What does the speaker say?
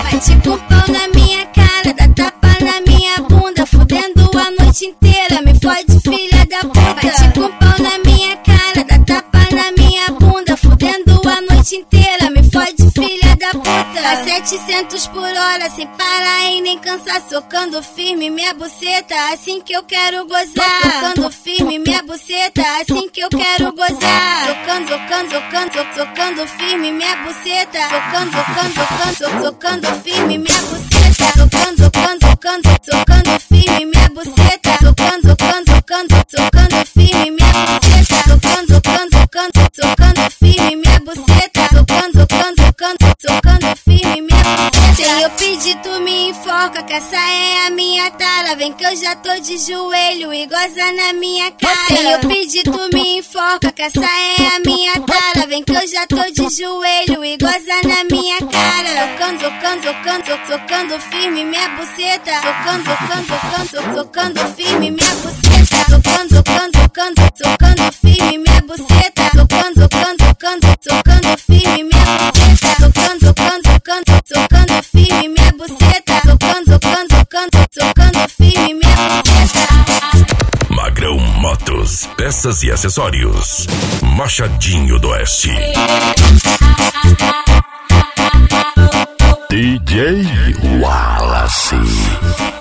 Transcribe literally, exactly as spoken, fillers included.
Bate com pau na minha cara, dá tapa na minha bunda, fudendo a noite inteira, me fode filha da puta. Bate com pau na minha cara, dá tapa na minha bunda, fudendo a noite inteira, me fode filha da puta. A setecentos por hora, sem parar e nem cansar, socando firme minha buceta, assim que eu quero gozar. Socando firme minha buceta, assim que eu quero gozar. Socando, socando, socando, so- socando firme minha buceta. Socando, socando, socando, so- socando firme minha buceta. Socando, socando, socando, socando firme minha buceta. Socando, socando, socando, socando firme minha buceta. Socando, socando, socando, socando firme minha buceta. Socando, socando, socando, socando firme minha buceta. Sem eu pedir, tu me enforca, que essa é a minha tara. Vem que eu já tô de joelho e goza na minha cara. Sem eu pedir, tu me enforca, que essa é a minha tara. Vem que eu já tô de joelho e goza na minha cara. Socando, socando, socando, so- socando firme minha buceta. Socando, socando, socando, so- socando firme minha buceta. Socando, socando, socando, socando firme minha buceta. Socando, socando, socando, socando firme minha buceta. Socando, socando, socando, socando firme minha buceta. Socando, socando, socando, socando firme minha buceta. Magrão Motos, peças e acessórios. Machadinho do Oeste. D J Wallace.